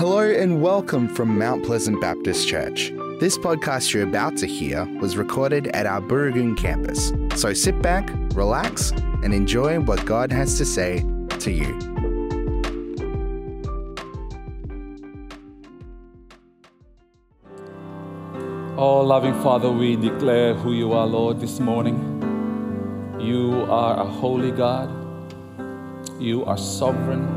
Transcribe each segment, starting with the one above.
Hello and welcome from Mount Pleasant Baptist Church. This podcast you're about to hear was recorded at our Booragoon campus. So sit back, relax, and enjoy what God has to say to you. Oh, loving Father, we declare who you are, Lord, this morning. You are a holy God. You are sovereign.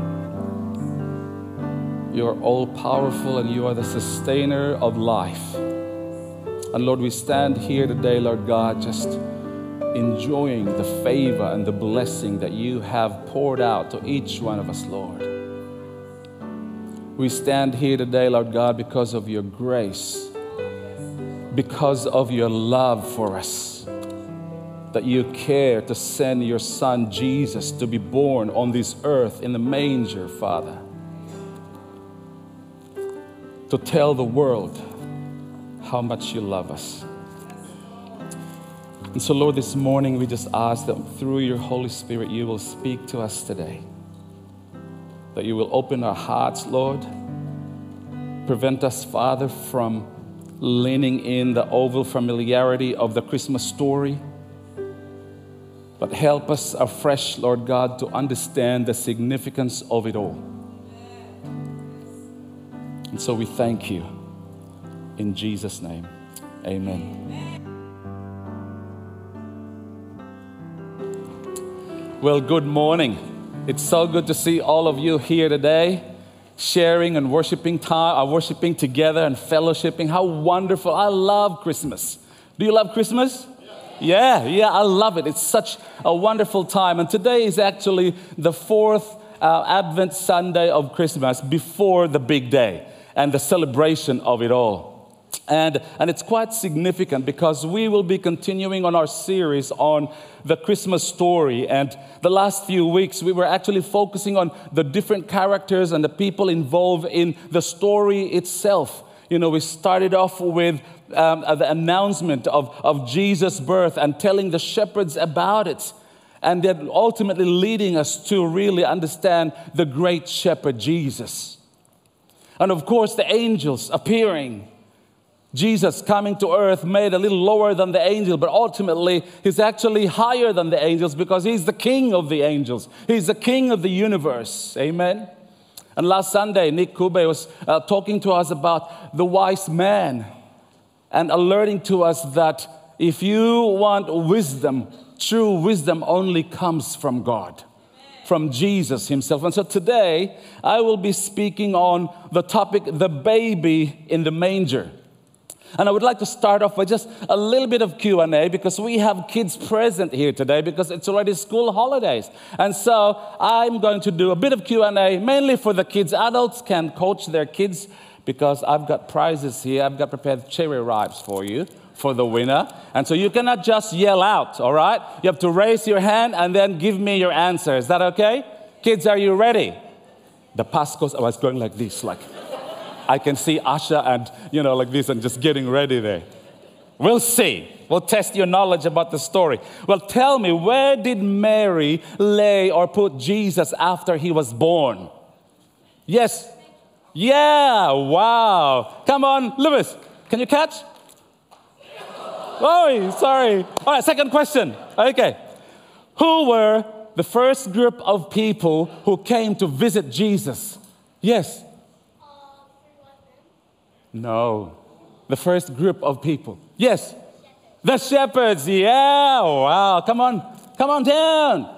You are all-powerful, and you are the sustainer of life. And Lord, we stand here today, Lord God, just enjoying the favor and the blessing that you have poured out to each one of us, Lord. We stand here today, Lord God, because of your grace, because of your love for us, that you care to send your Son, Jesus, to be born on this earth in the manger, Father, to tell the world how much you love us. And so, Lord, this morning we just ask that through your Holy Spirit you will speak to us today, that you will open our hearts, Lord. Prevent us, Father, from leaning in the oval familiarity of the Christmas story, but help us afresh, Lord God, to understand the significance of it all. And so we thank you. In Jesus' name, amen. Well, good morning. It's so good to see all of you here today, sharing and worshiping together and fellowshipping. How wonderful. I love Christmas. Do you love Christmas? Yeah, I love it. It's such a wonderful time. And today is actually the fourth Advent Sunday of Christmas before the big day and the celebration of it all. And it's quite significant because we will be continuing on our series on the Christmas story. And the last few weeks, we were actually focusing on the different characters and the people involved in the story itself. You know, we started off with the announcement of Jesus' birth and telling the shepherds about it. And then ultimately leading us to really understand the great shepherd, Jesus. And of course, the angels appearing. Jesus coming to earth made a little lower than the angel, but ultimately he's actually higher than the angels because he's the king of the angels. He's the king of the universe. Amen. And last Sunday, Nick Kube was talking to us about the wise man and alerting to us that if you want wisdom, true wisdom only comes from God, from Jesus himself. And so today, I will be speaking on the topic, the baby in the manger. And I would like to start off with just a little bit of Q&A because we have kids present here today because it's already school holidays. And so I'm going to do a bit of Q&A, mainly for the kids. Adults can coach their kids because I've got prizes here. I've got prepared cherry ripes for you, for the winner. And so you cannot just yell out, all right? You have to raise your hand and then give me your answer. Is that okay? Kids, are you ready? The Pascos, I was going like this, like I can see Asha and, like this and just getting ready there. We'll see. We'll test your knowledge about the story. Well, tell me, where did Mary lay or put Jesus after he was born? Yes. Yeah, wow. Come on, Lewis, can you catch? Oh, sorry. All right, second question. Okay. Who were the first group of people who came to visit Jesus? Yes. No. The first group of people. Yes. The shepherds. Yeah. Wow. Come on down.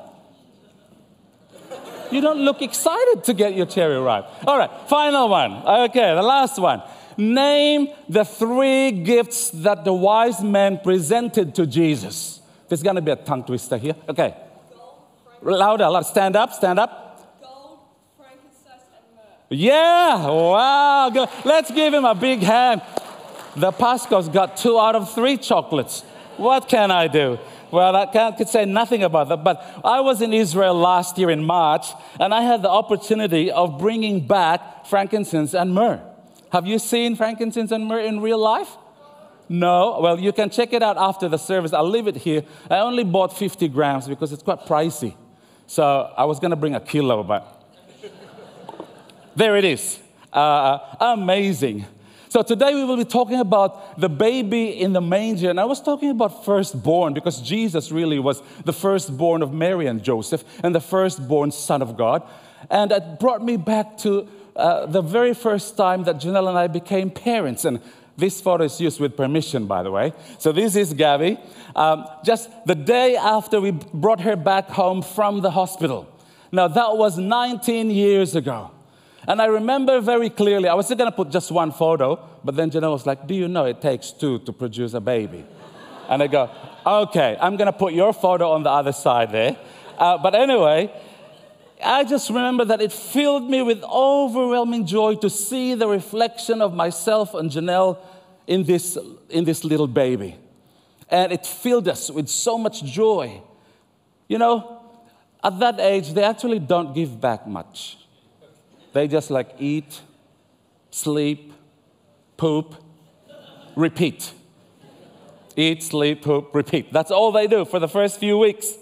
You don't look excited to get your cherry ripe. All right. Final one. Okay. The last one. Name the three gifts that the wise men presented to Jesus. There's going to be a tongue twister here. Okay. Louder. Stand up. Gold, frankincense, and myrrh. Yeah. Wow. Good. Let's give him a big hand. The Pascos got 2 out of 3 chocolates. What can I do? Well, I could say nothing about that. But I was in Israel last year in March, and I had the opportunity of bringing back frankincense and myrrh. Have you seen frankincense and myrrh in real life? No? Well, you can check it out after the service. I'll leave it here. I only bought 50 grams because it's quite pricey. So I was going to bring a kilo, but there it is. Amazing. So today we will be talking about the baby in the manger. And I was talking about firstborn because Jesus really was the firstborn of Mary and Joseph and the firstborn Son of God. And it brought me back to the very first time that Janelle and I became parents. And this photo is used with permission, by the way. So this is Gabby. Just the day after we brought her back home from the hospital. Now, that was 19 years ago. And I remember very clearly, I was just going to put just one photo, but then Janelle was like, do you know it takes two to produce a baby? And I go, okay, I'm going to put your photo on the other side there. But anyway, I just remember that it filled me with overwhelming joy to see the reflection of myself and Janelle in this little baby. And it filled us with so much joy. You know, at that age, they actually don't give back much. They just like eat, sleep, poop, repeat. Eat, sleep, poop, repeat. That's all they do for the first few weeks.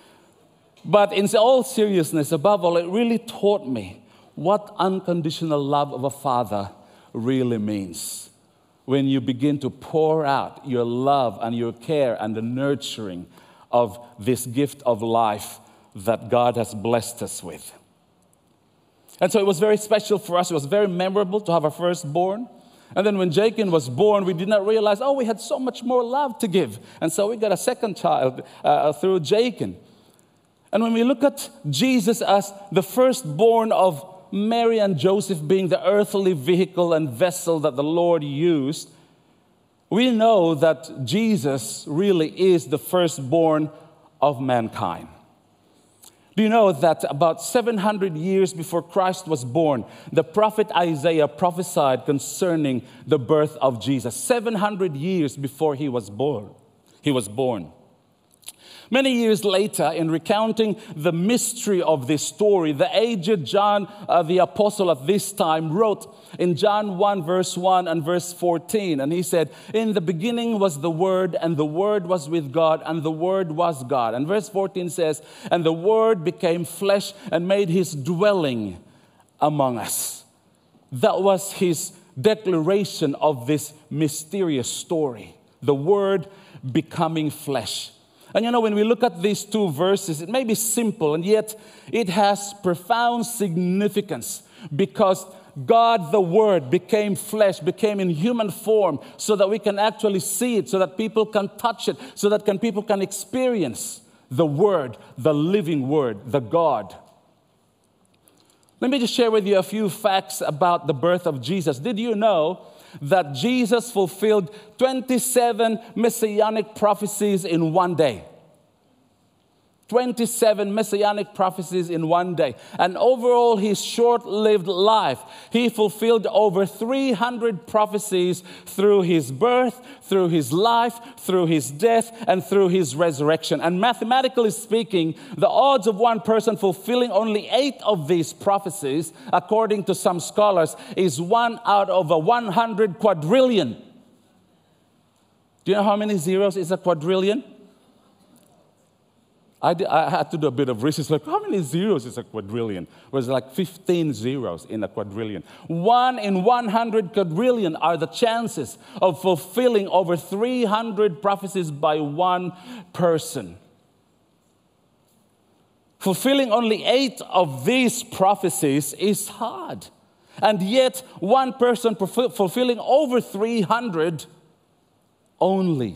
But in all seriousness, above all, it really taught me what unconditional love of a father really means. When you begin to pour out your love and your care and the nurturing of this gift of life that God has blessed us with. And so it was very special for us. It was very memorable to have our firstborn. And then when Jacob was born, we did not realize, we had so much more love to give. And so we got a second child through Jacob. And when we look at Jesus as the firstborn of Mary and Joseph being the earthly vehicle and vessel that the Lord used, we know that Jesus really is the firstborn of mankind. Do you know that about 700 years before Christ was born, the prophet Isaiah prophesied concerning the birth of Jesus? 700 years before he was born. Many years later, in recounting the mystery of this story, the aged John, the apostle at this time, wrote in John 1, verse 1 and verse 14, and he said, "In the beginning was the Word, and the Word was with God, and the Word was God." And verse 14 says, "And the Word became flesh and made his dwelling among us." That was his declaration of this mysterious story, the Word becoming flesh. And you know, when we look at these two verses, it may be simple, and yet it has profound significance because God, the Word, became flesh, became in human form so that we can actually see it, so that people can touch it, so that people can experience the Word, the living Word, the God. Let me just share with you a few facts about the birth of Jesus. Did you know that Jesus fulfilled 27 messianic prophecies in one day? 27 messianic prophecies in one day. And overall, his short-lived life, he fulfilled over 300 prophecies through his birth, through his life, through his death, and through his resurrection. And mathematically speaking, the odds of one person fulfilling only 8 of these prophecies, according to some scholars, is 1 out of a 100 quadrillion. Do you know how many zeros is a quadrillion? I had to do a bit of research, like how many zeros is a quadrillion? It was like 15 zeros in a quadrillion. 1 in 100 quadrillion are the chances of fulfilling over 300 prophecies by one person. Fulfilling only 8 of these prophecies is hard. And yet, one person fulfilling over 300, only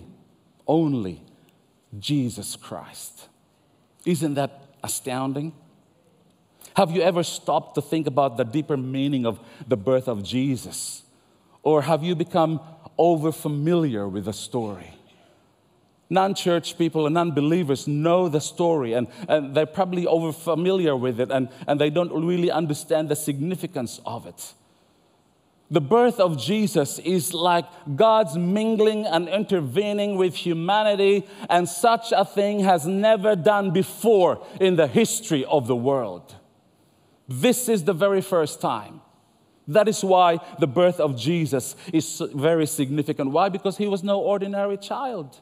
Jesus Christ. Isn't that astounding? Have you ever stopped to think about the deeper meaning of the birth of Jesus? Or have you become over-familiar with the story? Non-church people and non-believers know the story, and they're probably over-familiar with it, and they don't really understand the significance of it. The birth of Jesus is like God's mingling and intervening with humanity, and such a thing has never done before in the history of the world. This is the very first time. That is why the birth of Jesus is very significant. Why? Because he was no ordinary child.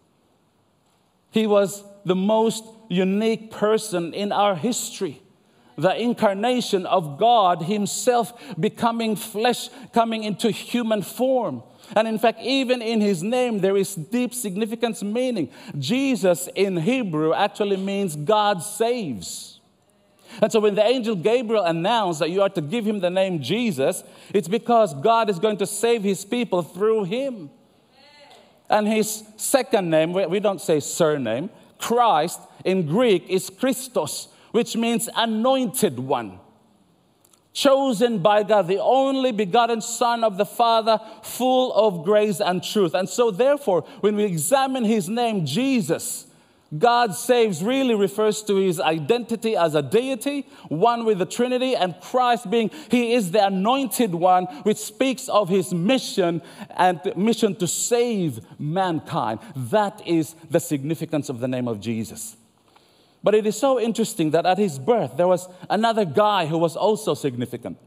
He was the most unique person in our history. the incarnation of God himself becoming flesh, coming into human form. And in fact, even in his name, there is deep significance meaning. Jesus in Hebrew actually means God saves. And so when the angel Gabriel announced that you are to give him the name Jesus, it's because God is going to save his people through him. And his second name, we don't say surname, Christ in Greek is Christos, which means anointed one, chosen by God, the only begotten Son of the Father, full of grace and truth. And so therefore, when we examine his name, Jesus, God saves, really refers to his identity as a deity, one with the Trinity, and Christ being, he is the anointed one, which speaks of his mission and mission to save mankind. That is the significance of the name of Jesus. But it is so interesting that at his birth, there was another guy who was also significant.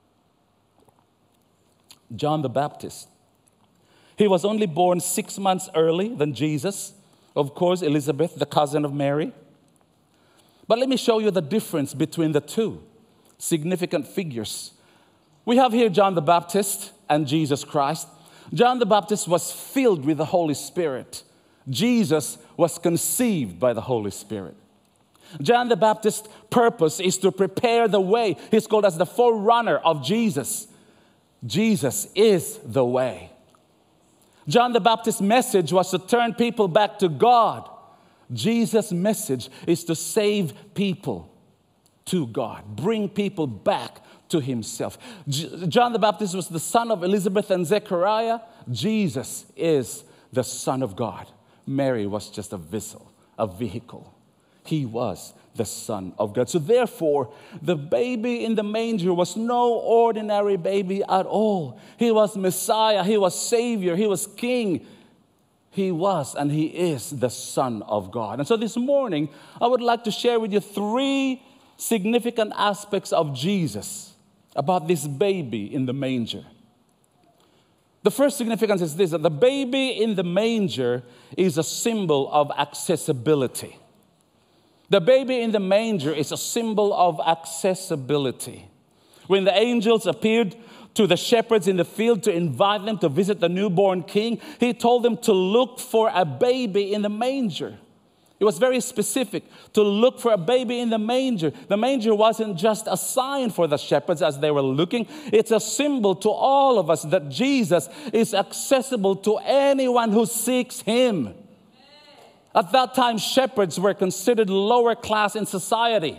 John the Baptist. He was only born 6 months early than Jesus. Of course, Elizabeth, the cousin of Mary. But let me show you the difference between the two significant figures. We have here John the Baptist and Jesus Christ. John the Baptist was filled with the Holy Spirit. Jesus was conceived by the Holy Spirit. John the Baptist's purpose is to prepare the way. He's called as the forerunner of Jesus. Jesus is the way. John the Baptist's message was to turn people back to God. Jesus' message is to save people to God, bring people back to himself. John the Baptist was the son of Elizabeth and Zechariah. Jesus is the Son of God. Mary was just a vessel, a vehicle. He was the Son of God. So therefore, the baby in the manger was no ordinary baby at all. He was Messiah, he was Savior, he was King. He was and he is the Son of God. And so this morning, I would like to share with you 3 significant aspects of Jesus about this baby in the manger. The first significance is this, that the baby in the manger is a symbol of accessibility. The baby in the manger is a symbol of accessibility. When the angels appeared to the shepherds in the field to invite them to visit the newborn king, he told them to look for a baby in the manger. It was very specific, to look for a baby in the manger. The manger wasn't just a sign for the shepherds as they were looking. It's a symbol to all of us that Jesus is accessible to anyone who seeks him. At that time, shepherds were considered lower class in society.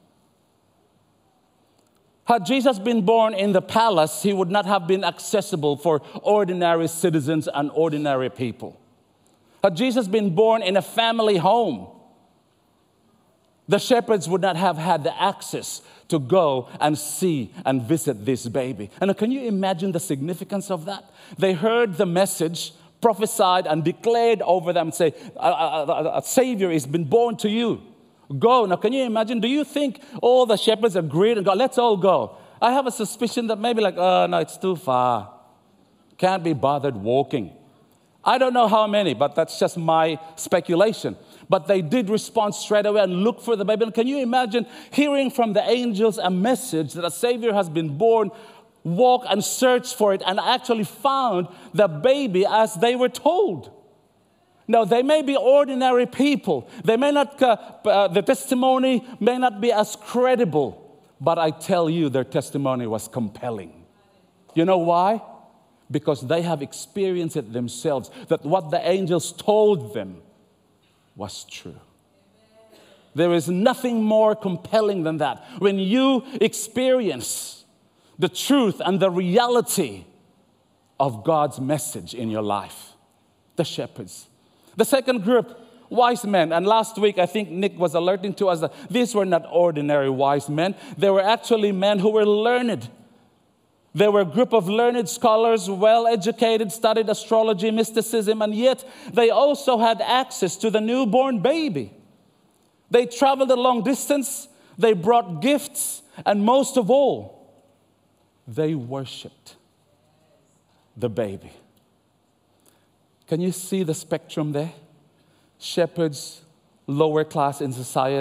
Had Jesus been born in the palace, he would not have been accessible for ordinary citizens and ordinary people. Had Jesus been born in a family home, the shepherds would not have had the access to go and see and visit this baby. And can you imagine the significance of that? They heard the message, prophesied and declared over them, say, a Savior has been born to you. Go. Now, can you imagine? Do you think all the shepherds agreed and go, let's all go? I have a suspicion that maybe no, it's too far. Can't be bothered walking. I don't know how many, but that's just my speculation. But they did respond straight away and look for the baby. And can you imagine hearing from the angels a message that a Savior has been born, walk and search for it, and actually found the baby as they were told? Now, they may be ordinary people. They may not, the testimony may not be as credible, but I tell you, their testimony was compelling. You know why? Because they have experienced it themselves, that what the angels told them was true. There is nothing more compelling than that. When you experience the truth and the reality of God's message in your life. The shepherds. The second group, wise men. And last week, I think Nick was alerting to us that these were not ordinary wise men. They were actually men who were learned. They were a group of learned scholars, well-educated, studied astrology, mysticism, and yet they also had access to the newborn baby. They traveled a long distance. They brought gifts. And most of all, they worshiped the baby. Can you see the spectrum there? Shepherds, lower class in society,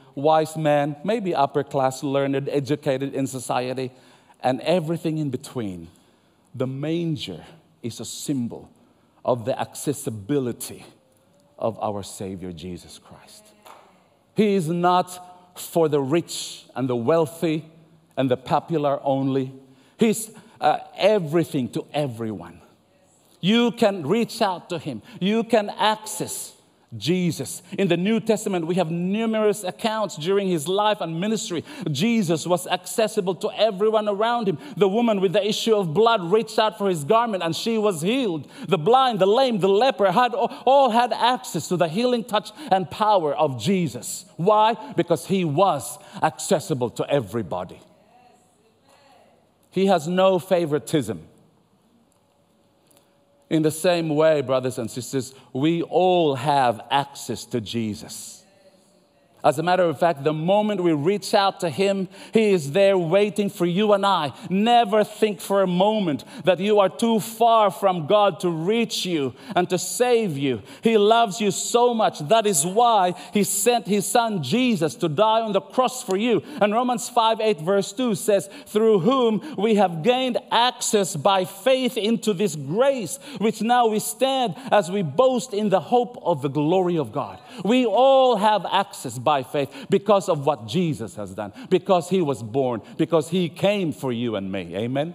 wise man, maybe upper class, learned, educated in society, and everything in between. The manger is a symbol of the accessibility of our Savior, Jesus Christ. He is not for the rich and the wealthy and the popular only. He's everything to everyone. You can reach out to Him. You can access Jesus. In the New Testament, we have numerous accounts during His life and ministry. Jesus was accessible to everyone around Him. The woman with the issue of blood reached out for His garment and she was healed. The blind, the lame, the leper all had access to the healing touch and power of Jesus. Why? Because He was accessible to everybody. He has no favoritism. In the same way, brothers and sisters, we all have access to Jesus. As a matter of fact, the moment we reach out to Him, He is there waiting for you and I. Never think for a moment that you are too far from God to reach you and to save you. He loves you so much. That is why He sent His Son Jesus to die on the cross for you. And Romans 5:8 verse 2 says, through whom we have gained access by faith into this grace, which now we stand as we boast in the hope of the glory of God. We all have access by faith because of what Jesus has done, because He was born, because He came for you and me. Amen?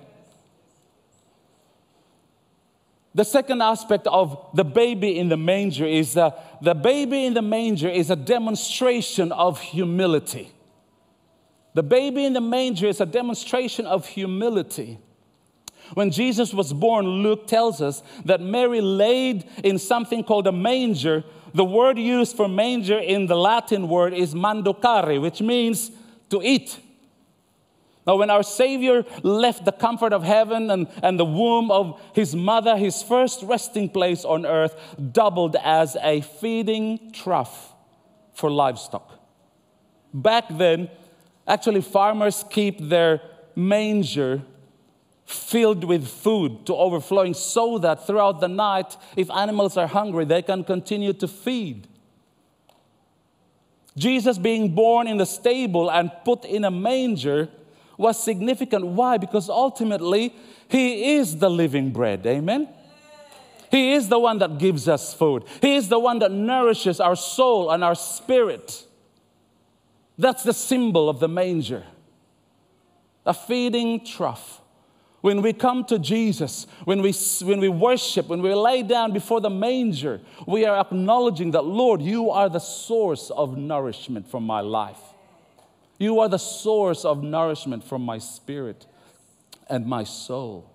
The second aspect of the baby in the manger is the baby in the manger is a demonstration of humility. The baby in the manger is a demonstration of humility. When Jesus was born, Luke tells us that Mary laid in something called a manger. The word used for manger in the Latin word is mandocare, which means to eat. Now, when our Savior left the comfort of heaven and the womb of His mother, His first resting place on earth doubled as a feeding trough for livestock. Back then, actually, farmers keep their manger filled with food to overflowing so that throughout the night, if animals are hungry, they can continue to feed. Jesus being born in the stable and put in a manger was significant. Why? Because ultimately, He is the living bread. Amen? He is the one that gives us food. He is the one that nourishes our soul and our spirit. That's the symbol of the manger. A feeding trough. When we come to Jesus, when we worship, when we lay down before the manger, we are acknowledging that, Lord, You are the source of nourishment for my life. You are the source of nourishment for my spirit and my soul.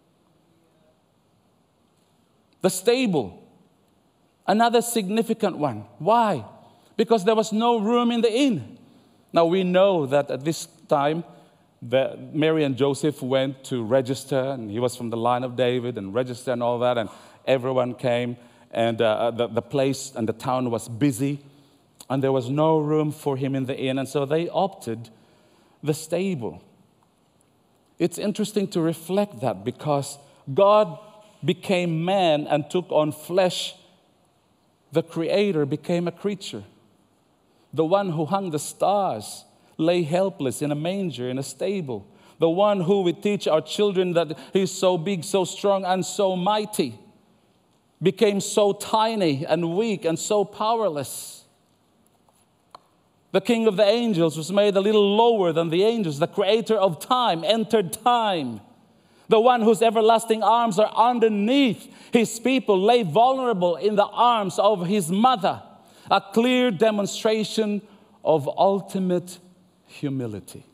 The stable, another significant one. Why? Because there was no room in the inn. Now we know that at this time, Mary and Joseph went to register, and he was from the line of David, and register and all that, and everyone came, and the place and the town was busy, and there was no room for him in the inn, and so they opted the stable. It's interesting to reflect that because God became man and took on flesh. The Creator became a creature. The one who hung the stars lay helpless in a manger, in a stable. The one who we teach our children that He's so big, so strong, and so mighty, became so tiny and weak and so powerless. The King of the angels was made a little lower than the angels. The Creator of time entered time. The one whose everlasting arms are underneath His people lay vulnerable in the arms of His mother. A clear demonstration of ultimate humility.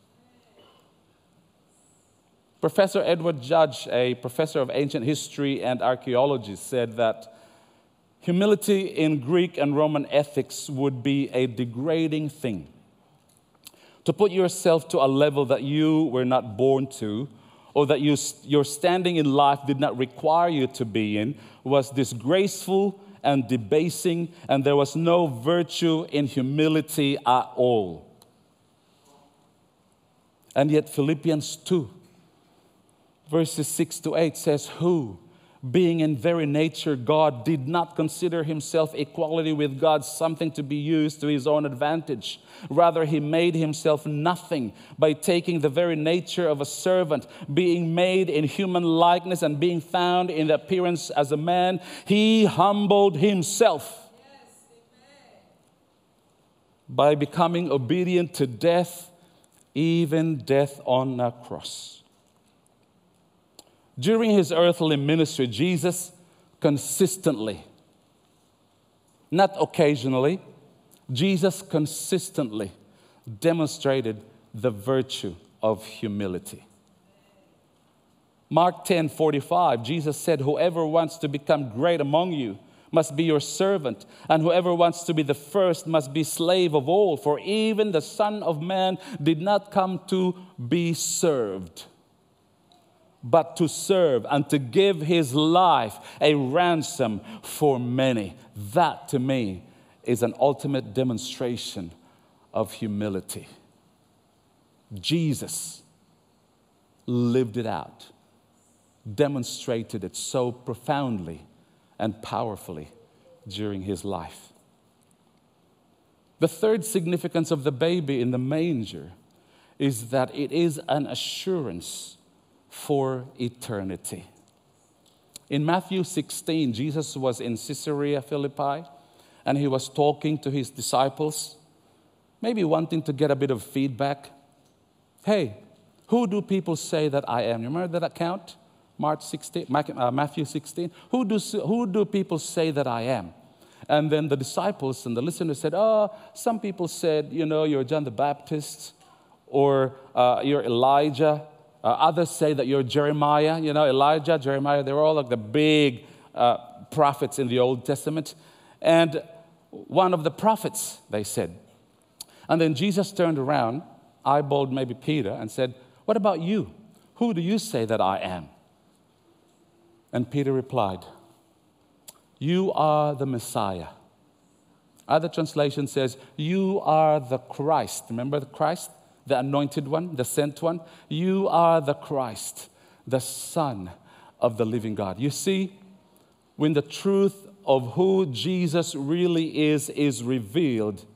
Professor Edward Judge, a professor of ancient history and archaeology, said that humility in Greek and Roman ethics would be a degrading thing. To put yourself to a level that you were not born to, or that your standing in life did not require you to be in, was disgraceful and debasing, and there was no virtue in humility at all. And yet Philippians 2, verses 6 to 8 says, who, being in very nature God, did not consider himself equality with God something to be used to his own advantage. Rather, he made himself nothing by taking the very nature of a servant, being made in human likeness and being found in the appearance as a man. He humbled himself by becoming obedient to death, even death on a cross. During his earthly ministry, Jesus consistently, not occasionally, Jesus consistently demonstrated the virtue of humility. Mark 10:45, Jesus said, "Whoever wants to become great among you must be your servant, and whoever wants to be the first must be slave of all. For even the Son of Man did not come to be served, but to serve and to give his life a ransom for many." That, to me, is an ultimate demonstration of humility. Jesus lived it out, demonstrated it so profoundly and powerfully during his life. The third significance of the baby in the manger is that it is an assurance for eternity. In Matthew 16, Jesus was in Caesarea Philippi, and he was talking to his disciples, maybe wanting to get a bit of feedback. Hey, who do people say that I am? You remember that account? Matthew 16. Who do people say that I am? And then the disciples and the listeners said, some people said, you're John the Baptist, or you're Elijah. Others say that you're Jeremiah, Elijah, Jeremiah. They were all like the big prophets in the Old Testament. And one of the prophets, they said. And then Jesus turned around, eyeballed maybe Peter, and said, "What about you? Who do you say that I am?" And Peter replied, "You are the Messiah." Other translation says, "You are the Christ." Remember the Christ? The anointed one, the sent one. You are the Christ, the Son of the living God. You see, when the truth of who Jesus really is revealed,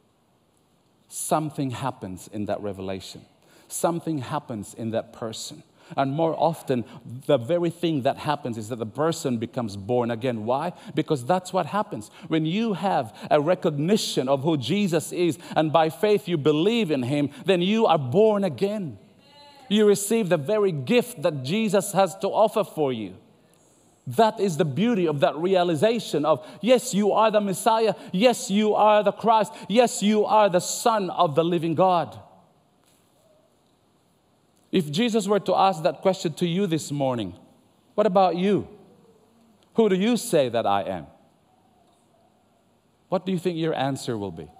something happens in that revelation. Something happens in that person. And more often, the very thing that happens is that the person becomes born again. Why? Because that's what happens. When you have a recognition of who Jesus is, and by faith you believe in him, then you are born again. You receive the very gift that Jesus has to offer for you. That is the beauty of that realization of, yes, you are the Messiah. Yes, you are the Christ. Yes, you are the Son of the living God. If Jesus were to ask that question to you this morning, what about you? Who do you say that I am? What do you think your answer will be?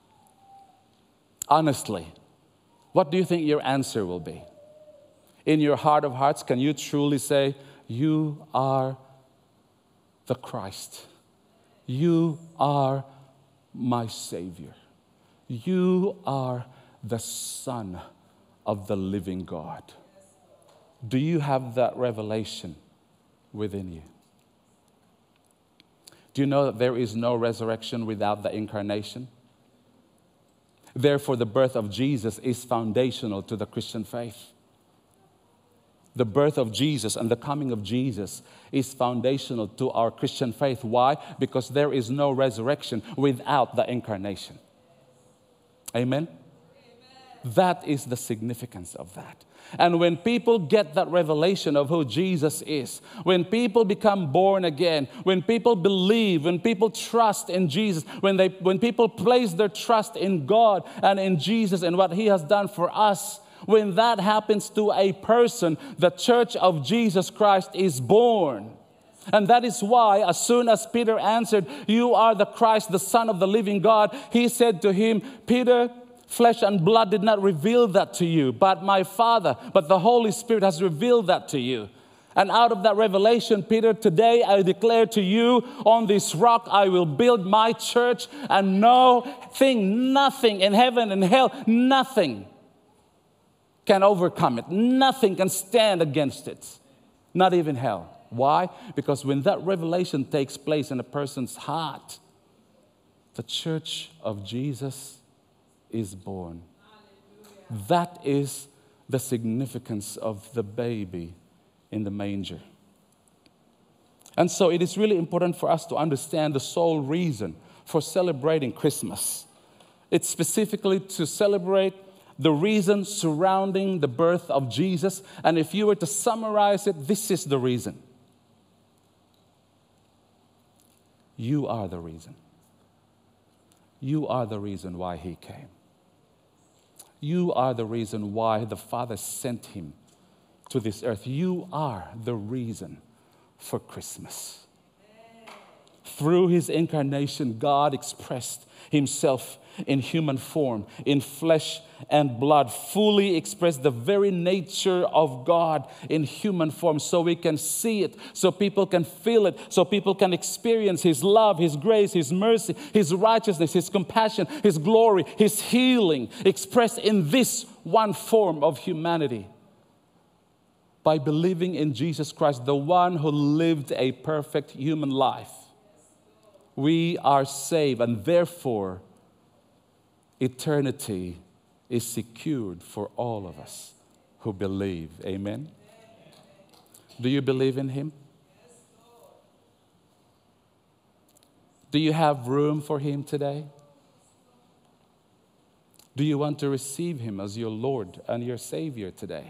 Honestly, what do you think your answer will be? In your heart of hearts, can you truly say, you are the Christ? You are my Savior. You are the Son of the living God. Do you have that revelation within you? Do you know that there is no resurrection without the incarnation? Therefore, the birth of Jesus is foundational to the Christian faith. The birth of Jesus and the coming of Jesus is foundational to our Christian faith. Why? Because there is no resurrection without the incarnation. Amen? That is the significance of that. And when people get that revelation of who Jesus is, when people become born again, when people believe, when people trust in Jesus, when people place their trust in God and in Jesus and what He has done for us, when that happens to a person, the church of Jesus Christ is born. And that is why, as soon as Peter answered, "You are the Christ, the Son of the living God," he said to him, "Peter, flesh and blood did not reveal that to you, but my Father, but the Holy Spirit has revealed that to you." And out of that revelation, Peter, today I declare to you, on this rock I will build my church, and nothing in heaven and hell, nothing can overcome it. Nothing can stand against it. Not even hell. Why? Because when that revelation takes place in a person's heart, the church of Jesus is born. That is the significance of the baby in the manger. And so it is really important for us to understand the sole reason for celebrating Christmas. It's specifically to celebrate the reason surrounding the birth of Jesus. And if you were to summarize it, this is the reason. You are the reason. You are the reason why he came. You are the reason why the Father sent him to this earth. You are the reason for Christmas. Through his incarnation, God expressed himself in human form, in flesh and blood, fully expressed the very nature of God in human form, so we can see it, so people can feel it, so people can experience his love, his grace, his mercy, his righteousness, his compassion, his glory, his healing, expressed in this one form of humanity. By believing in Jesus Christ, the one who lived a perfect human life, we are saved, and therefore eternity is secured for all of us who believe. Amen? Do you believe in him? Do you have room for him today? Do you want to receive him as your Lord and your Savior today?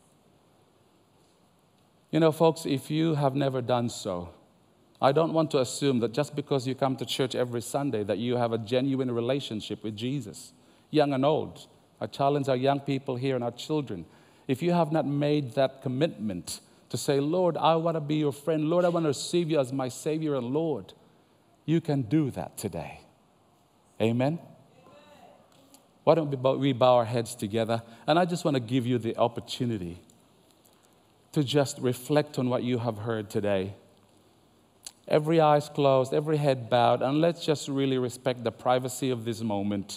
You know, folks, if you have never done so, I don't want to assume that just because you come to church every Sunday that you have a genuine relationship with Jesus, young and old. I challenge our young people here and our children. If you have not made that commitment to say, Lord, I want to be your friend. Lord, I want to receive you as my Savior and Lord, you can do that today. Amen? Why don't we bow our heads together? And I just want to give you the opportunity to just reflect on what you have heard today. Every eyes closed, every head bowed, and let's just really respect the privacy of this moment.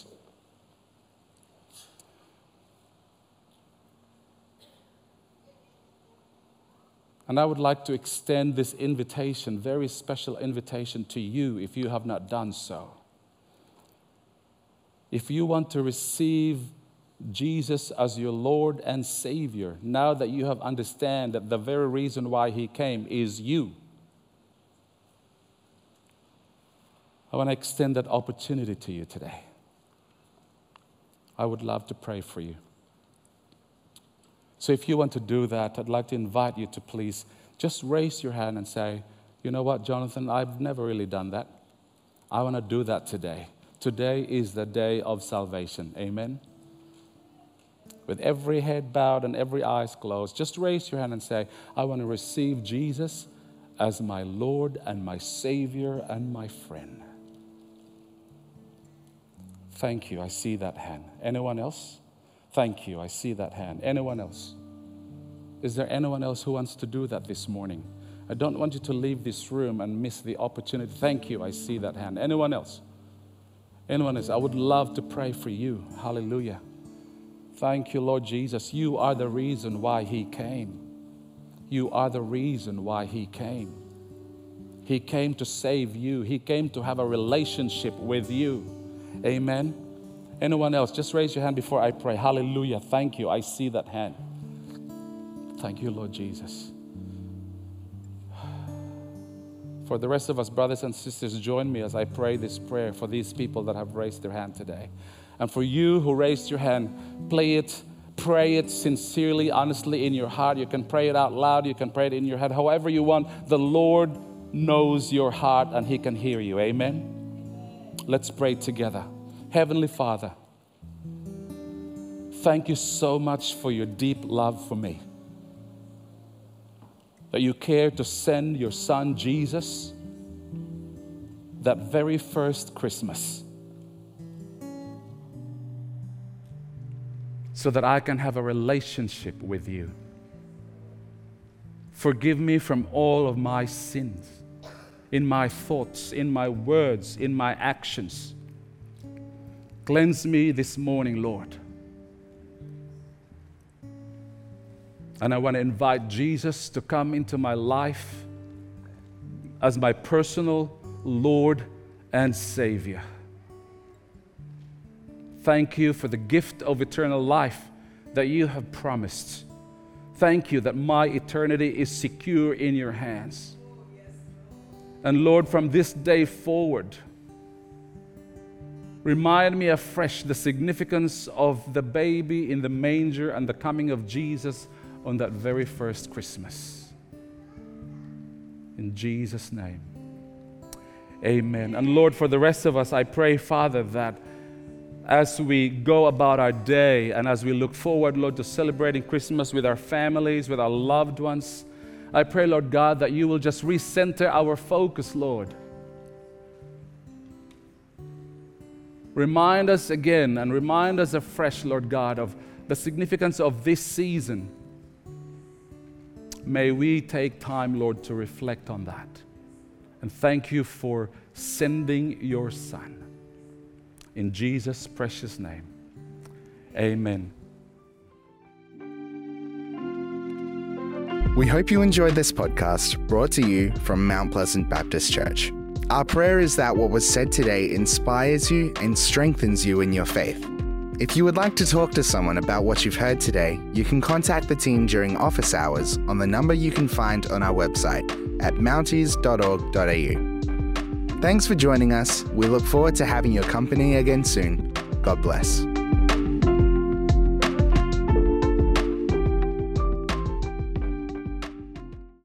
And I would like to extend this invitation, very special invitation to you if you have not done so. If you want to receive Jesus as your Lord and Savior, now that you have understand that the very reason why he came is you, I want to extend that opportunity to you today. I would love to pray for you. So if you want to do that, I'd like to invite you to please just raise your hand and say, you know what, Jonathan, I've never really done that. I want to do that today. Today is the day of salvation. Amen? With every head bowed and every eyes closed, just raise your hand and say, I want to receive Jesus as my Lord and my Savior and my friend. Thank you. I see that hand. Anyone else? Thank you. I see that hand. Anyone else? Is there anyone else who wants to do that this morning? I don't want you to leave this room and miss the opportunity. Thank you. I see that hand. Anyone else? Anyone else? I would love to pray for you. Hallelujah. Thank you, Lord Jesus. You are the reason why he came. You are the reason why he came. He came to save you. He came to have a relationship with you. Amen. Anyone else? Just raise your hand before I pray. Hallelujah. Thank you. I see that hand. Thank you, Lord Jesus. For the rest of us, brothers and sisters, join me as I pray this prayer for these people that have raised their hand today. And for you who raised your hand, pray it sincerely, honestly in your heart. You can pray it out loud. You can pray it in your head. However you want. The Lord knows your heart and he can hear you. Amen. Let's pray together. Heavenly Father, thank you so much for your deep love for me. That you cared to send your son Jesus that very first Christmas so that I can have a relationship with you. Forgive me from all of my sins, in my thoughts, in my words, in my actions. Cleanse me this morning, Lord. And I want to invite Jesus to come into my life as my personal Lord and Savior. Thank you for the gift of eternal life that you have promised. Thank you that my eternity is secure in your hands. And Lord, from this day forward, remind me afresh the significance of the baby in the manger and the coming of Jesus on that very first Christmas. In Jesus' name, amen. And Lord, for the rest of us, I pray, Father, that as we go about our day and as we look forward, Lord, to celebrating Christmas with our families, with our loved ones, I pray, Lord God, that you will just recenter our focus, Lord. Remind us again and remind us afresh, Lord God, of the significance of this season. May we take time, Lord, to reflect on that. And thank you for sending your Son. In Jesus' precious name, amen. We hope you enjoyed this podcast brought to you from Mount Pleasant Baptist Church. Our prayer is that what was said today inspires you and strengthens you in your faith. If you would like to talk to someone about what you've heard today, you can contact the team during office hours on the number you can find on our website at mounties.org.au. Thanks for joining us. We look forward to having your company again soon. God bless.